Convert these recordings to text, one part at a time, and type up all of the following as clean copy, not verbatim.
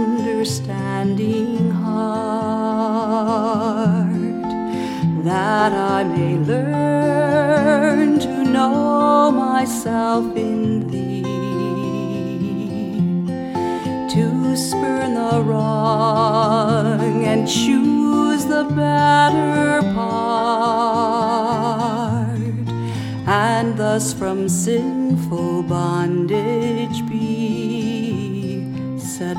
understanding heart, that I may learn to know myself in Thee, to spurn the wrong and choose the better part, and thus from sinful bondage be set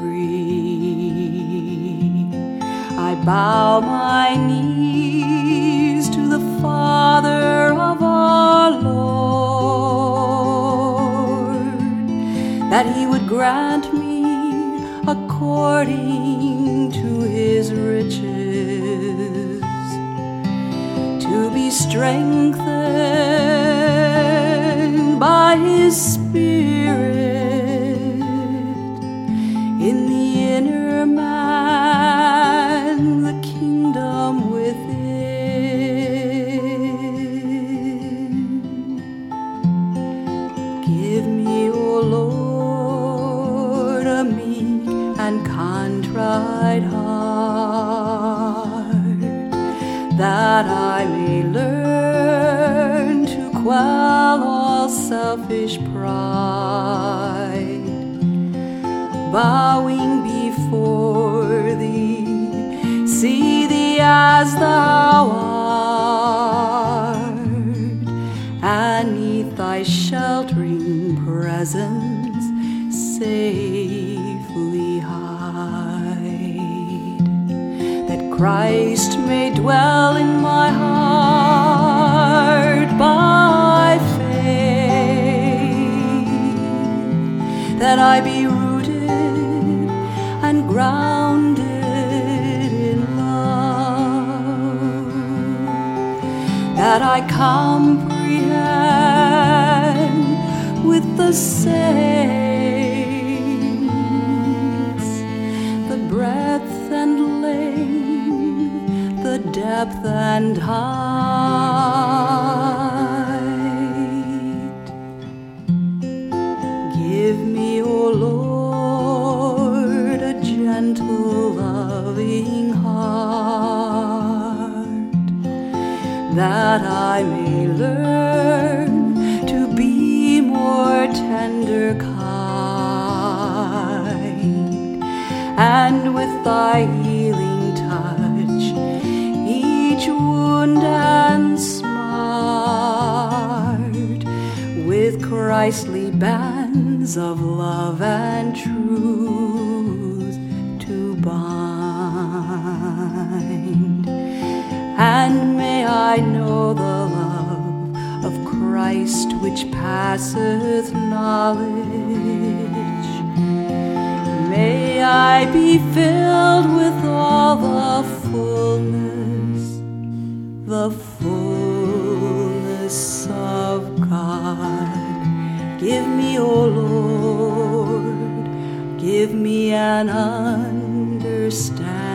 free. I bow my knees to the Father of our Lord, that He would grant me according to His riches to be strengthened by His Spirit in the inner man, the kingdom within. Give me, O Lord, a meek and contrite heart, that I may learn to quell all selfish pride, bowing before Thee, see Thee as Thou art, and 'neath Thy sheltering presence safely hide, that Christ may dwell in my heart by faith, that I be rooted and grounded in love, that I comprehend with the saints the breadth and length, the depth and height. Give me, O Lord, a gentle, loving heart, that I may learn to be more tender, kind, and with Thy healing touch each wound and smart with Christly bands of love and truth to bind. And may I know the love of Christ which passeth knowledge. May I be filled with all the fullness of God. Give me, O Lord, give me an understanding